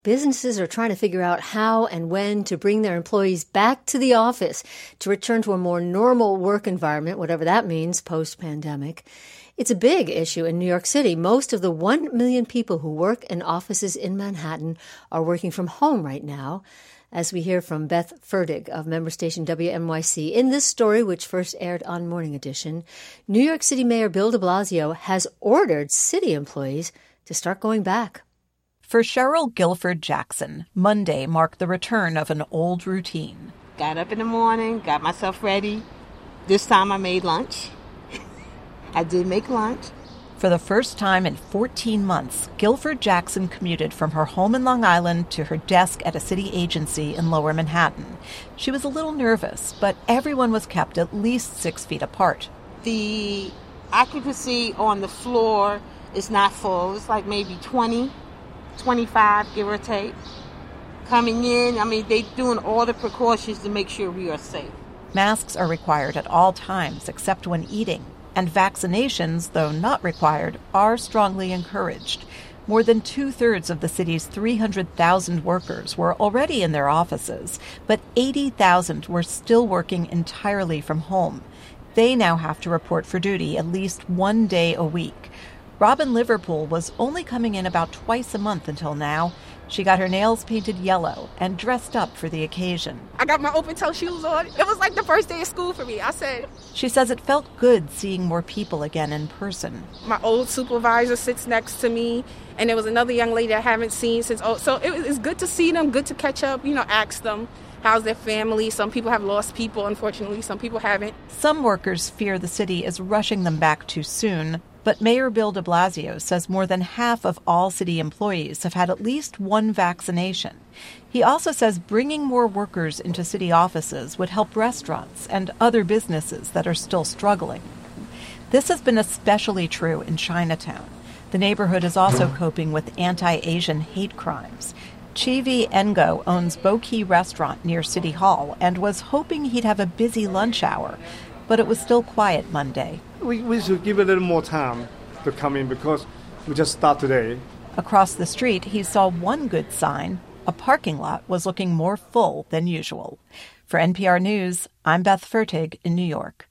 Businesses are trying to figure out how and when to bring their employees back to the office to return to a more normal work environment, whatever that means, post-pandemic. It's a big issue in New York City. Most of the 1 million people who work in offices in Manhattan are working from home right now, as we hear from Beth Fertig of member station WNYC. In this story, which first aired on Morning Edition, New York City Mayor Bill de Blasio has ordered city employees to start going back. For Cheryl Guilford Jackson, Monday marked the return of an old routine. Got up in the morning, got myself ready. This time I made lunch. I did make lunch. For the first time in 14 months, Guilford Jackson commuted from her home in Long Island to her desk at a city agency in Lower Manhattan. She was a little nervous, but everyone was kept at least 6 feet apart. The occupancy on the floor is not full. It's like maybe 20, 25, give or take. Coming in, they're doing all the precautions to make sure we are safe. Masks are required at all times except when eating. And vaccinations, though not required, are strongly encouraged. More than 2/3 of the city's 300,000 workers were already in their offices, but 80,000 were still working entirely from home. They now have to report for duty at least 1 day a week. Robin Liverpool was only coming in about twice a month until now. She got her nails painted yellow and dressed up for the occasion. I got my open-toe shoes on. It was like the first day of school for me. She says it felt good seeing more people again in person. My old supervisor sits next to me, and there was another young lady I haven't seen since. So it's good to see them, good to catch up, ask them how's their family. Some people have lost people, unfortunately. Some people haven't. Some workers fear the city is rushing them back too soon. But Mayor Bill de Blasio says more than half of all city employees have had at least one vaccination. He also says bringing more workers into city offices would help restaurants and other businesses that are still struggling. This has been especially true in Chinatown. The neighborhood is also coping with anti-Asian hate crimes. Chivi Ngo owns Boki Restaurant near City Hall and was hoping he'd have a busy lunch hour, but it was still quiet Monday. We should give it a little more time to come in because we just start today. Across the street, he saw one good sign. A parking lot was looking more full than usual. For NPR News, I'm Beth Fertig in New York.